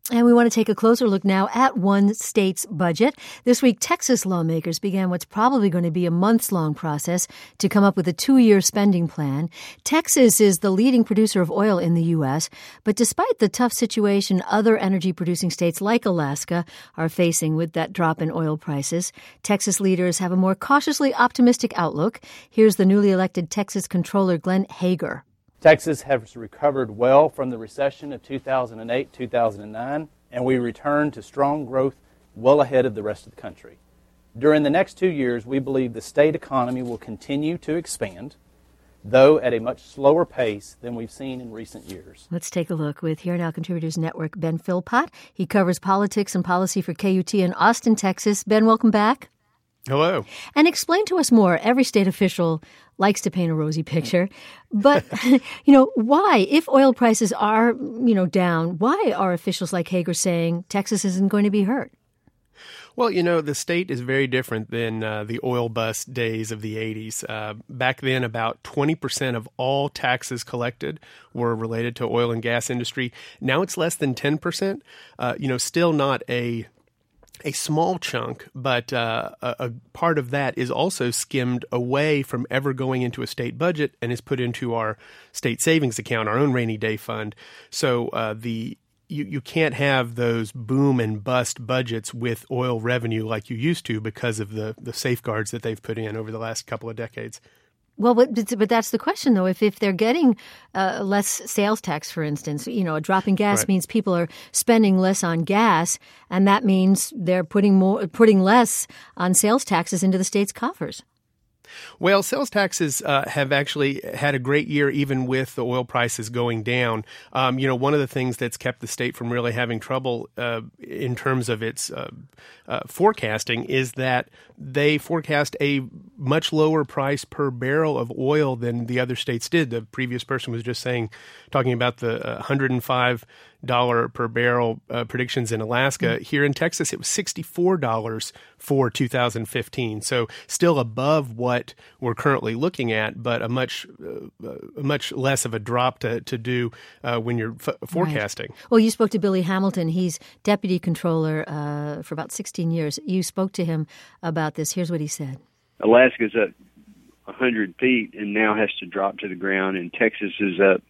And we want to take a closer look now at one state's budget. This week, Texas lawmakers began what's probably going to be a months-long process to come up with a 2-year spending plan. Texas is the leading producer of oil in the U.S., but despite the tough situation other energy-producing states like Alaska are facing with that drop in oil prices, Texas leaders have a more cautiously optimistic outlook. Here's the newly elected Texas Comptroller Glenn Hegar. Texas has recovered well from the recession of 2008-2009, and we returned to strong growth well ahead of the rest of the country. During the next 2 years, we believe the state economy will continue to expand, though at a much slower pace than we've seen in recent years. Let's take a look with Here Now Contributors Network, Ben Philpott. He covers politics and policy for KUT in Austin, Texas. Ben, welcome back. Hello. And explain to us more. Every state official likes to paint a rosy picture. But, why, if oil prices are, down, why are officials like Hegar saying Texas isn't going to be hurt? Well, the state is very different than the oil bust days of the 80s. Back then, about 20% of all taxes collected were related to oil and gas industry. Now it's less than 10%. Still not a small chunk, but a part of that is also skimmed away from ever going into a state budget and is put into our state savings account, our own rainy day fund. So you can't have those boom and bust budgets with oil revenue like you used to because of the safeguards that they've put in over the last couple of decades. Well, but that's the question, though. If they're getting less sales tax, for instance, a drop in gas means people are spending less on gas, and that means they're putting less on sales taxes into the state's coffers. Well, sales taxes have actually had a great year even with the oil prices going down. One of the things that's kept the state from really having trouble in terms of its forecasting is that they forecast a much lower price per barrel of oil than the other states did. The previous person was just talking about the $105 per barrel predictions in Alaska. Here in Texas, it was $64 for 2015. So still above what we're currently looking at, but a much less of a drop to do when you're forecasting. Right. Well, you spoke to Billy Hamilton. He's deputy controller for about 16 years. You spoke to him about this. Here's what he said. Alaska's up 100 feet and now has to drop to the ground, and Texas is up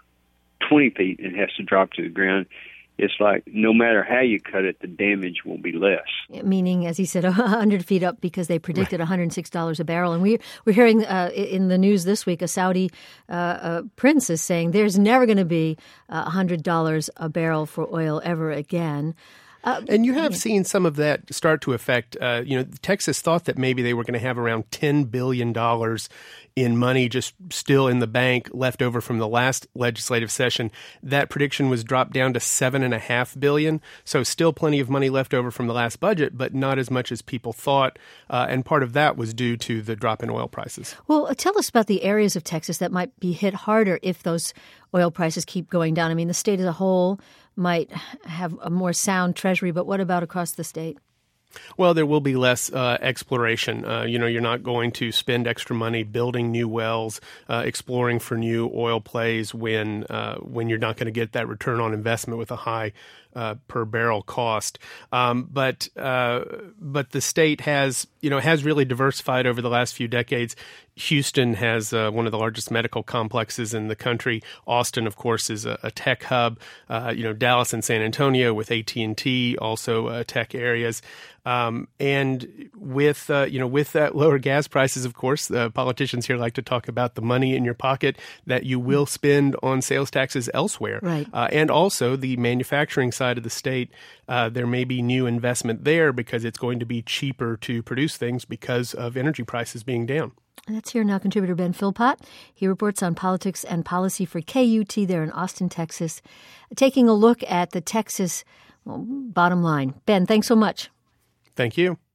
20 feet and has to drop to the ground. It's like no matter how you cut it, the damage will be less. Meaning, as he said, 100 feet up because they predicted $106 a barrel. And we're hearing in the news this week, a Saudi prince is saying there's never going to be $100 a barrel for oil ever again. And you have seen some of that start to affect, Texas thought that maybe they were going to have around $10 billion in money just still in the bank left over from the last legislative session. That prediction was dropped down to $7.5 billion. So still plenty of money left over from the last budget, but not as much as people thought. And part of that was due to the drop in oil prices. Well, tell us about the areas of Texas that might be hit harder if those oil prices keep going down. I mean, the state as a whole might have a more sound treasury, but what about across the state? Well, there will be less exploration. You're not going to spend extra money building new wells, exploring for new oil plays when you're not going to get that return on investment with a high per barrel cost. But the state has really diversified over the last few decades. Houston has one of the largest medical complexes in the country. Austin, of course, is a tech hub. Dallas and San Antonio with AT&T, also tech areas. And with that lower gas prices, of course, politicians here like to talk about the money in your pocket that you will spend on sales taxes elsewhere. Right. And also the manufacturing side of the state, there may be new investment there because it's going to be cheaper to produce things because of energy prices being down. That's Here Now contributor Ben Philpott. He reports on politics and policy for KUT there in Austin, Texas, taking a look at the Texas bottom line. Ben, thanks so much. Thank you.